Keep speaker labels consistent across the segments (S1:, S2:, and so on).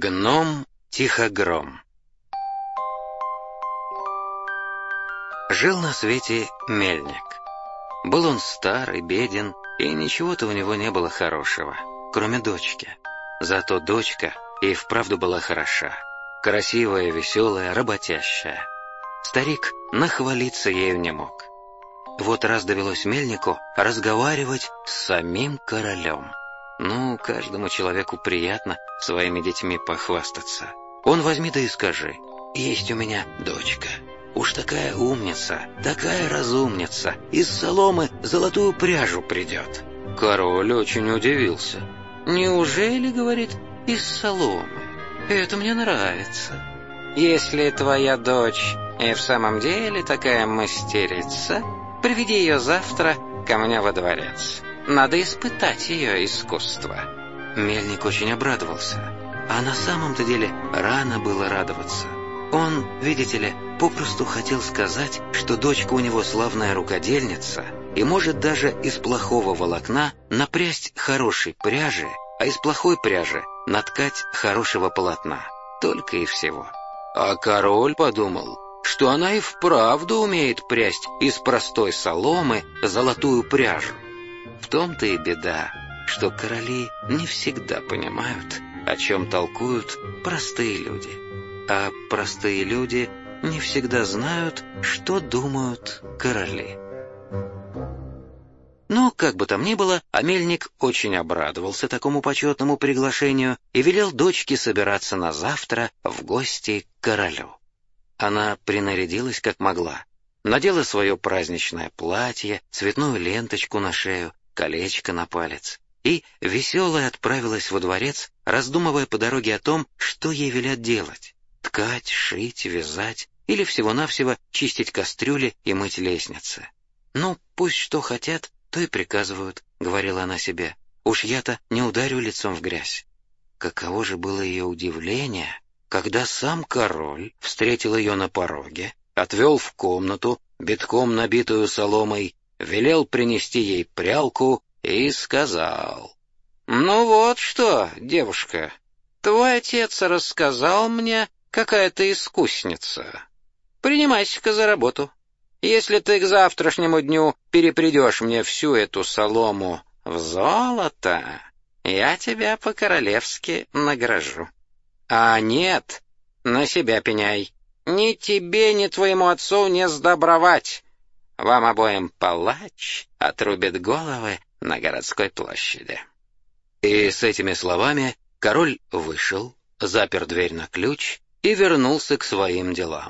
S1: Гном-тихогром. Жил на свете мельник. Был он стар и беден, и ничего-то у него не было хорошего, кроме дочки. Зато дочка и вправду была хороша, красивая, веселая, работящая. Старик нахвалиться ею не мог. Вот раз довелось мельнику разговаривать с самим королем. Ну, каждому человеку приятно своими детьми похвастаться. Он возьми да и скажи: есть у меня дочка. Уж такая умница, такая разумница, из соломы золотую пряжу придет. Король очень удивился. Неужели, говорит, из соломы? Это мне нравится. Если твоя дочь и в самом деле такая мастерица, приведи ее завтра ко мне во дворец. Надо испытать ее искусство. Мельник очень обрадовался. А на самом-то деле рано было радоваться. Он, видите ли, попросту хотел сказать, что дочка у него славная рукодельница и может даже из плохого волокна напрясть хорошей пряжи, а из плохой пряжи наткать хорошего полотна. Только и всего. А король подумал, что она и вправду умеет прясть из простой соломы золотую пряжу. В том-то и беда, что короли не всегда понимают, о чем толкуют простые люди. А простые люди не всегда знают, что думают короли. Но, как бы там ни было, а мельник очень обрадовался такому почетному приглашению и велел дочке собираться на завтра в гости к королю. Она принарядилась как могла, надела свое праздничное платье, цветную ленточку на шею, колечко на палец и веселая отправилась во дворец, раздумывая по дороге о том, что ей велят делать: ткать, шить, вязать или всего-навсего чистить кастрюли и мыть лестницы. «Ну, пусть что хотят, то и приказывают», — говорила она себе. «Уж я-то не ударю лицом в грязь». Каково же было ее удивление, когда сам король встретил ее на пороге, отвел в комнату, битком набитую соломой, велел принести ей прялку и сказал: «Ну вот что, девушка, твой отец рассказал мне, какая ты искусница. Принимайся-ка за работу. Если ты к завтрашнему дню перепрядешь мне всю эту солому в золото, я тебя по-королевски награжу. А нет, на себя пеняй. Ни тебе, ни твоему отцу не сдобровать. Вам обоим палач отрубит головы на городской площади». И с этими словами король вышел, запер дверь на ключ и вернулся к своим делам.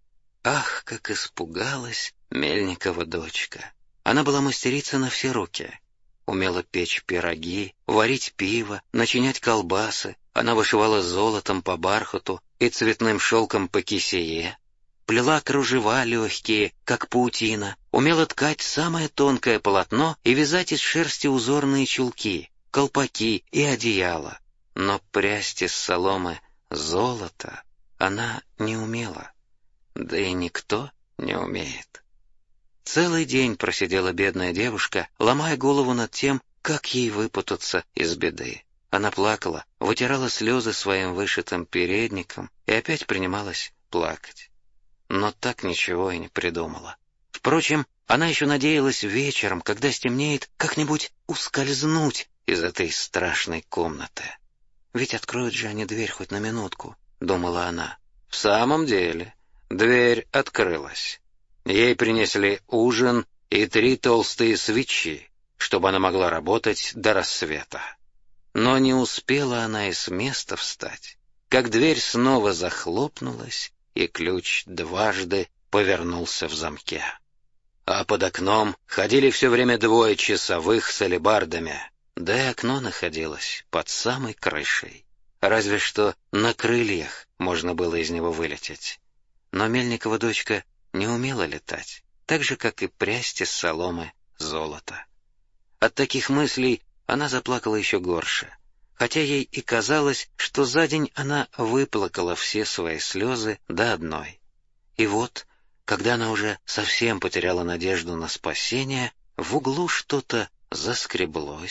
S1: Ах, как испугалась Мельникова дочка! Она была мастерица на все руки. Умела печь пироги, варить пиво, начинять колбасы. Она вышивала золотом по бархату и цветным шелком по кисее. Плела кружева легкие, как паутина, умела ткать самое тонкое полотно и вязать из шерсти узорные чулки, колпаки и одеяла. Но прясть из соломы золото она не умела. Да и никто не умеет. Целый день просидела бедная девушка, ломая голову над тем, как ей выпутаться из беды. Она плакала, вытирала слезы своим вышитым передником и опять принималась плакать. Но так ничего и не придумала. Впрочем, она еще надеялась вечером, когда стемнеет, как-нибудь ускользнуть из этой страшной комнаты. «Ведь откроют же они дверь хоть на минутку», — думала она. В самом деле, дверь открылась. Ей принесли ужин и 3 толстые свечи, чтобы она могла работать до рассвета. Но не успела она и с места встать, как дверь снова захлопнулась, и ключ дважды повернулся в замке. А под окном ходили все время 2 часовых с алебардами, да и окно находилось под самой крышей. Разве что на крыльях можно было из него вылететь. Но Мельникова дочка не умела летать, так же, как и прясть из соломы золото. От таких мыслей она заплакала еще горше, хотя ей и казалось, что за день она выплакала все свои слезы до одной. И вот, когда она уже совсем потеряла надежду на спасение, в углу что-то заскреблось,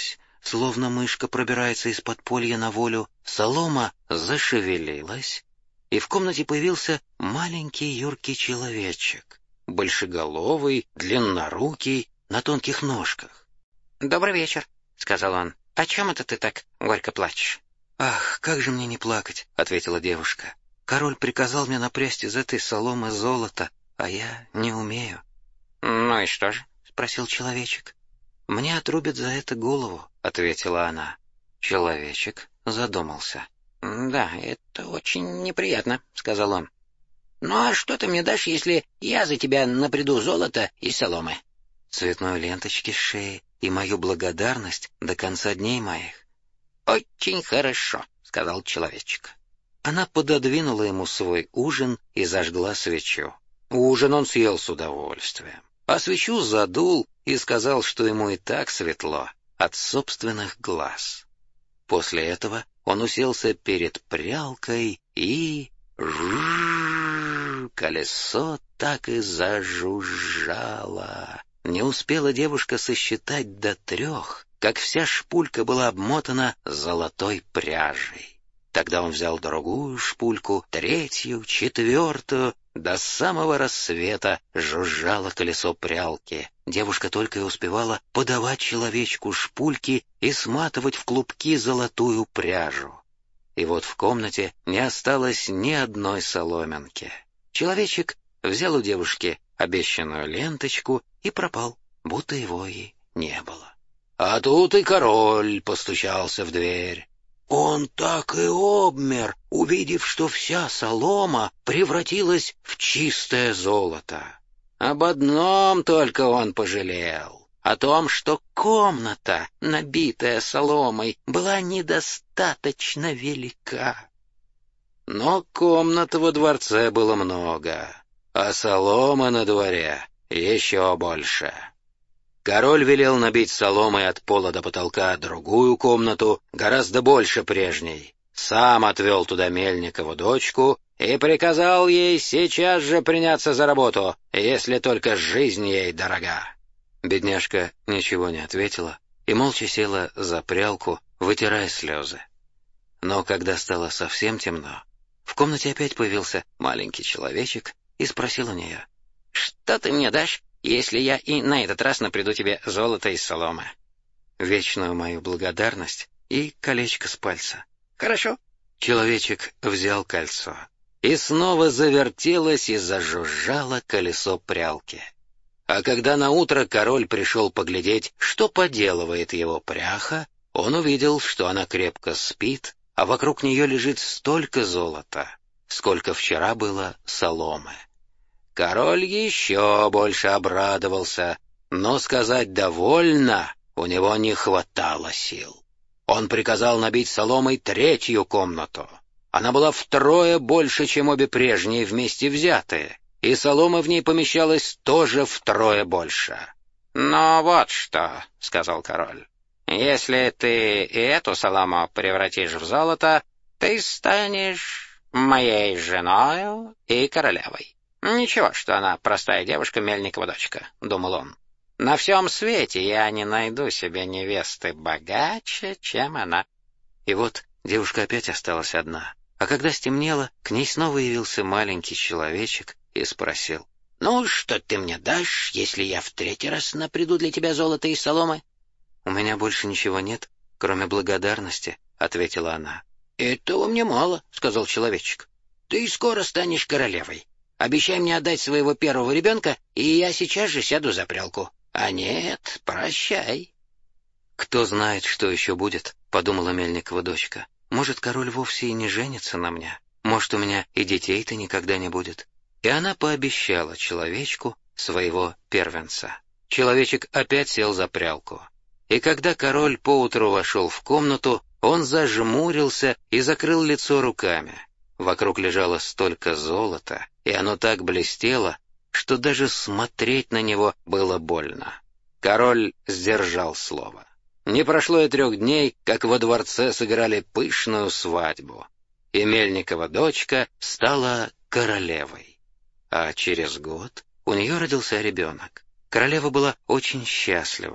S1: словно мышка пробирается из подполья на волю, солома зашевелилась, и в комнате появился маленький юркий человечек, большеголовый, длиннорукий, на тонких ножках. «Добрый вечер», — сказал он. «О чем это ты так горько плачешь?» «Ах, как же мне не плакать», — ответила девушка. «Король приказал мне напрясть из этой соломы золото, а я не умею». «Ну и что же?» — спросил человечек. «Мне отрубят за это голову», — ответила она. Человечек задумался. «Да, это очень неприятно», — сказал он. «Ну а что ты мне дашь, если я за тебя напряду золото и соломы?» «Цветной ленточки с шеи и мою благодарность до конца дней моих». «Очень хорошо», — сказал человечек. Она пододвинула ему свой ужин и зажгла свечу. Ужин он съел с удовольствием, а свечу задул и сказал, что ему и так светло от собственных глаз. После этого он уселся перед прялкой и... колесо так и зажужжало. Не успела девушка сосчитать до 3, как вся шпулька была обмотана золотой пряжей. Тогда он взял другую шпульку, 3-ю, 4-ю. До самого рассвета жужжало колесо прялки. Девушка только и успевала подавать человечку шпульки и сматывать в клубки золотую пряжу. И вот в комнате не осталось ни одной соломинки. Человечек взял у девушки обещанную ленточку и пропал, будто его и не было. А тут и король постучался в дверь. Он так и обмер, увидев, что вся солома превратилась в чистое золото. Об одном только он пожалел. О том, что комната, набитая соломой, была недостаточно велика. Но комнат во дворце было много, а соломы на дворе еще больше. Король велел набить соломой от пола до потолка другую комнату, гораздо больше прежней. Сам отвел туда Мельникову дочку и приказал ей сейчас же приняться за работу, если только жизнь ей дорога. Бедняжка ничего не ответила и молча села за прялку, вытирая слезы. Но когда стало совсем темно, в комнате опять появился маленький человечек и спросил у нее: «Что ты мне дашь, если я и на этот раз напряду тебе золото из соломы?» «Вечную мою благодарность и колечко с пальца». «Хорошо». Человечек взял кольцо, и снова завертелось и зажужжало колесо прялки. А когда наутро король пришел поглядеть, что поделывает его пряха, он увидел, что она крепко спит, а вокруг нее лежит столько золота, сколько вчера было соломы. Король еще больше обрадовался, но сказать «довольно» у него не хватало сил. Он приказал набить соломой 3-ю комнату. Она была втрое больше, чем обе прежние вместе взятые, и солома в ней помещалась тоже втрое больше. «Ну вот что», — сказал король, — «если ты и эту солому превратишь в золото, ты станешь моей женою и королевой». «Ничего, что она простая девушка, Мельникова дочка», — думал он. «На всем свете я не найду себе невесты богаче, чем она». И вот девушка опять осталась одна. А когда стемнело, к ней снова явился маленький человечек и спросил: «Ну, что ты мне дашь, если я в 3-й раз напряду для тебя золото и соломы?» «У меня больше ничего нет, кроме благодарности», — ответила она. «Этого мне мало», — сказал человечек. «Ты скоро станешь королевой. Обещай мне отдать своего первого ребенка, и я сейчас же сяду за прялку. А нет, прощай». «Кто знает, что еще будет», — подумала Мельникова дочка. «Может, король вовсе и не женится на мне. Может, у меня и детей-то никогда не будет». И она пообещала человечку своего первенца. Человечек опять сел за прялку. И когда король поутру вошел в комнату, он зажмурился и закрыл лицо руками. Вокруг лежало столько золота, и оно так блестело, что даже смотреть на него было больно. Король сдержал слово. Не прошло и 3 дней, как во дворце сыграли пышную свадьбу, и Мельникова дочка стала королевой. А через год у нее родился ребенок. Королева была очень счастлива,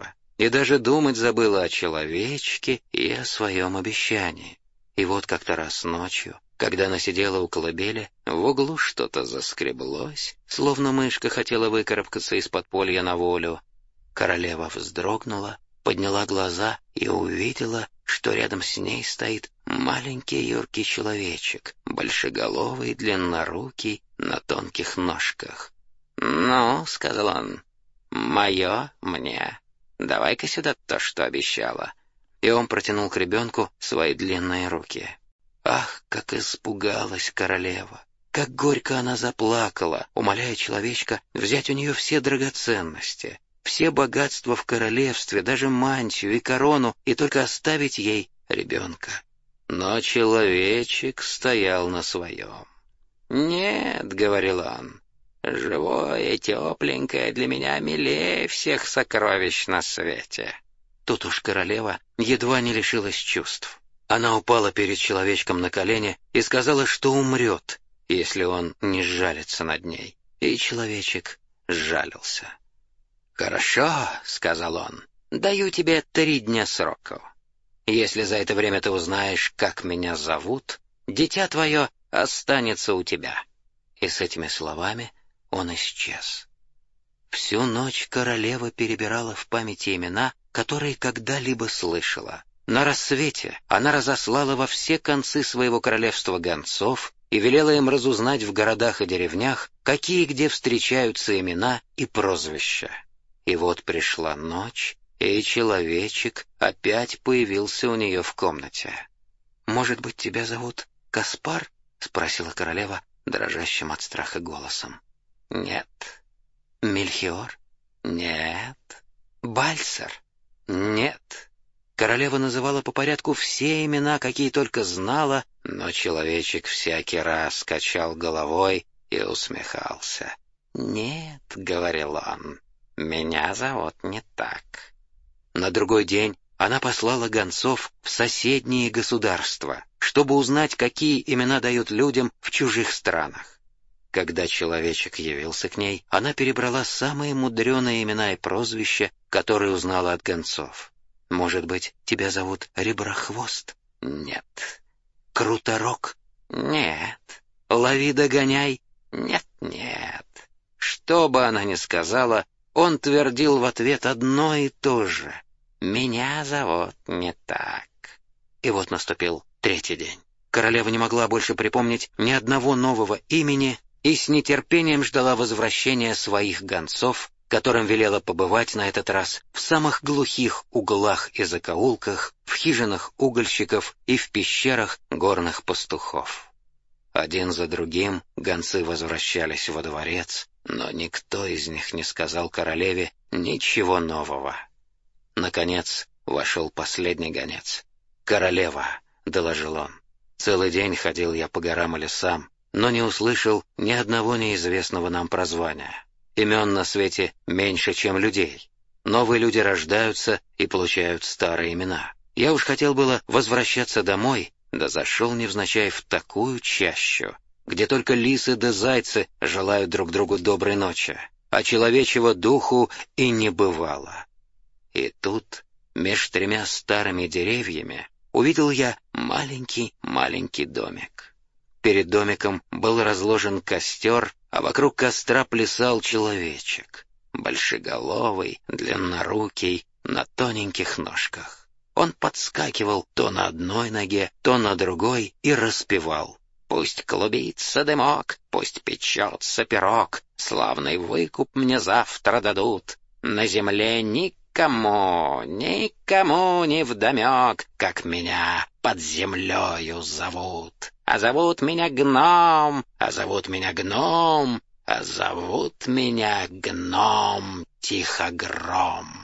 S1: и даже думать забыла о человечке и о своем обещании. И вот как-то раз ночью, когда она сидела у колыбели, в углу что-то заскреблось, словно мышка хотела выкарабкаться из подполья на волю. Королева вздрогнула, подняла глаза и увидела, что рядом с ней стоит маленький юркий человечек, большеголовый, длиннорукий, на тонких ножках. «Ну, — сказал он, — мое мне. Давай-ка сюда то, что обещала». И он протянул к ребенку свои длинные руки. Ах, как испугалась королева! Как горько она заплакала, умоляя человечка взять у нее все драгоценности, все богатства в королевстве, даже мантию и корону, и только оставить ей ребенка. Но человечек стоял на своем. «Нет, — говорил он, — живое, тепленькое для меня милее всех сокровищ на свете». Тут уж королева едва не лишилась чувств. Она упала перед человечком на колени и сказала, что умрет, если он не сжалится над ней. И человечек сжалился. «Хорошо, — сказал он, — даю тебе 3 дня срока. Если за это время ты узнаешь, как меня зовут, дитя твое останется у тебя». И с этими словами он исчез. Всю ночь королева перебирала в памяти имена, которые когда-либо слышала. На рассвете она разослала во все концы своего королевства гонцов и велела им разузнать в городах и деревнях, какие где встречаются имена и прозвища. И вот пришла ночь, и человечек опять появился у нее в комнате. «Может быть, тебя зовут Каспар?» — спросила королева дрожащим от страха голосом. «Нет». «Мельхиор?» «Нет». «Бальсер?» «Нет». Королева называла по порядку все имена, какие только знала, но человечек всякий раз качал головой и усмехался. «Нет», — говорил он, — «меня зовут не так». На другой день она послала гонцов в соседние государства, чтобы узнать, какие имена дают людям в чужих странах. Когда человечек явился к ней, она перебрала самые мудреные имена и прозвища, которые узнала от гонцов. «Может быть, тебя зовут Реброхвост?» «Нет». «Круторог?» «Нет». «Лови, догоняй?» «Нет, нет». Что бы она ни сказала, он твердил в ответ одно и то же. «Меня зовут не так». И вот наступил 3-й день. Королева не могла больше припомнить ни одного нового имени и с нетерпением ждала возвращения своих гонцов, которым велела побывать на этот раз в самых глухих углах и закоулках, в хижинах угольщиков и в пещерах горных пастухов. Один за другим гонцы возвращались во дворец, но никто из них не сказал королеве ничего нового. Наконец вошел последний гонец. «Королева», — доложил он, — «целый день ходил я по горам и лесам, но не услышал ни одного неизвестного нам прозвания. Имен на свете меньше, чем людей. Новые люди рождаются и получают старые имена. Я уж хотел было возвращаться домой, да зашел невзначай в такую чащу, где только лисы да зайцы желают друг другу доброй ночи, а человечьего духу и не бывало. И тут, меж 3 старыми деревьями, увидел я маленький домик. Перед домиком был разложен костер, а вокруг костра плясал человечек, большеголовый, длиннорукий, на тоненьких ножках. Он подскакивал то на одной ноге, то на другой и распевал: «Пусть клубится дымок, пусть печется пирог, славный выкуп мне завтра дадут. На земле никому не вдомек, как меня под землею зовут. А зовут меня гном, а зовут меня гном, а зовут меня гном Тихогром».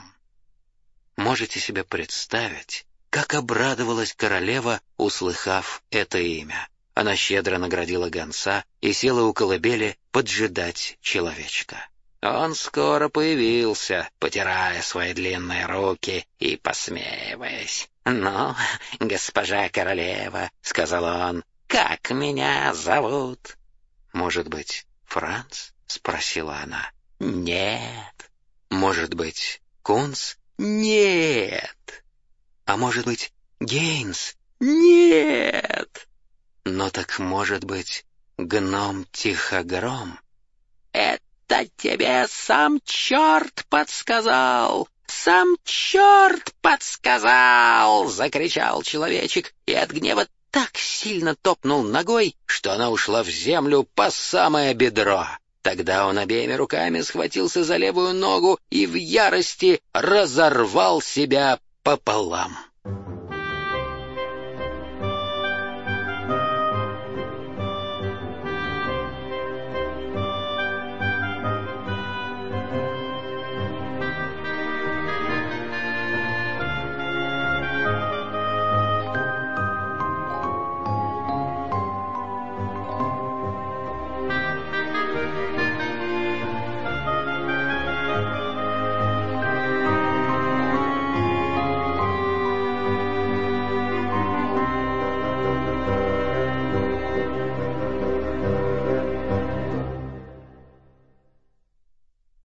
S1: Можете себе представить, как обрадовалась королева, услыхав это имя. Она щедро наградила гонца и села у колыбели поджидать человечка. Он скоро появился, потирая свои длинные руки и посмеиваясь. «Ну, госпожа королева, — сказал он, — как меня зовут?» «Может быть, Франц?» — спросила она. «Нет». «Может быть, Кунс?» Нет. А может быть, Гейнс? Нет. Но так может быть, гном-тихогром? Это тебе сам черт подсказал! Сам черт подсказал! Закричал человечек и от гнева так сильно топнул ногой, что она ушла в землю по самое бедро. Тогда он обеими руками схватился за левую ногу и в ярости разорвал себя пополам.